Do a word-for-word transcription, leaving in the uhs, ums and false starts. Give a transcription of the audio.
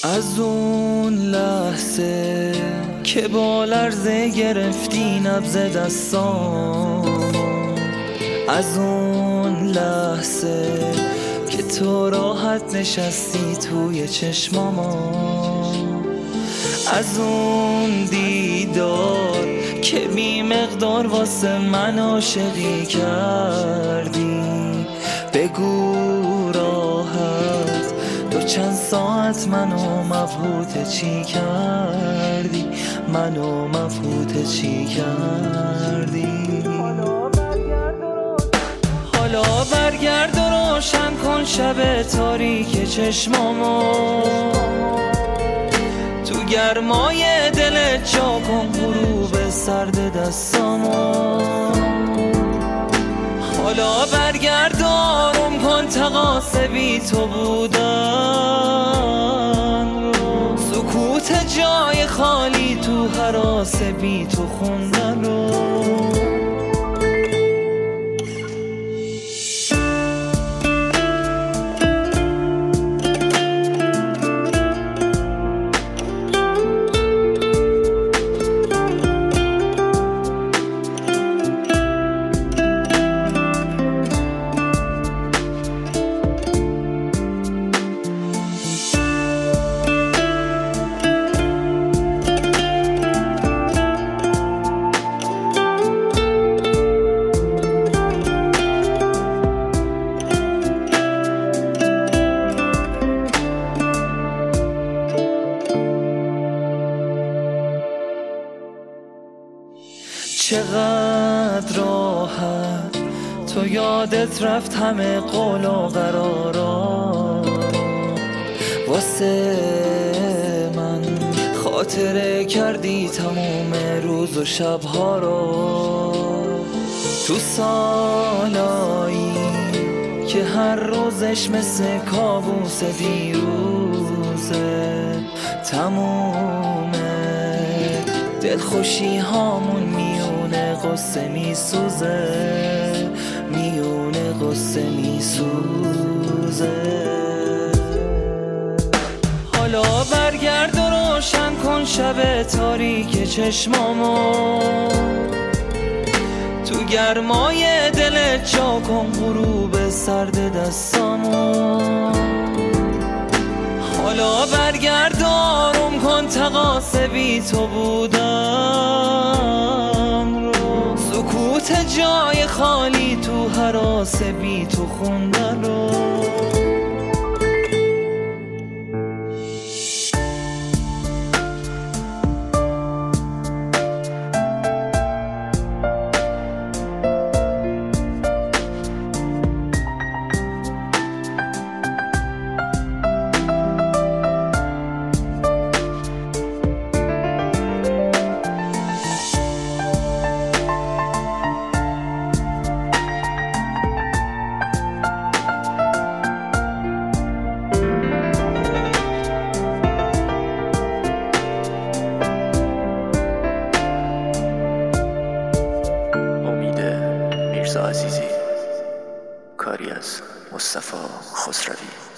از اون لحظه که با لرزه گرفتی نبض دستام، از اون لحظه که تو راحت نشستی توی چشماما، از اون دیدار که بی مقدار واسه من عاشقی کردی. بگو راحت دو چند ساعت منو مبهوت چی کردی، منو مبهوت چی کردی. حالا برگرد و روشن کن شب تاریک چشمامو، تو گرمای دلت جا کن غروب سرد دستامو. حالا برگرد و آروم کن تقاص بی تو بودن رو، سکوت جای خالی تو هراس بی تو خوندن رو. چقدر راحت تو یادت رفت همه قول و قرارا، واسه من خاطره کردی تموم روز و شبها رو. تو سالایی که هر روزش مثل کابوس دیروزه، تموم دلخوشی هامون میونه قصه میسوزه، میونه قصه میسوزه. حالا برگرد و روشن کن شب تاریک چشمامو، تو گرمای دلت جا کن غروب سرد دستامو. حالا برگرد و آروم کن تقاص بی تو بودن رو، سکوت جای خالی تو هراس بی تو خوندن رو. عزیزی، کاری از مصطفی خسروی.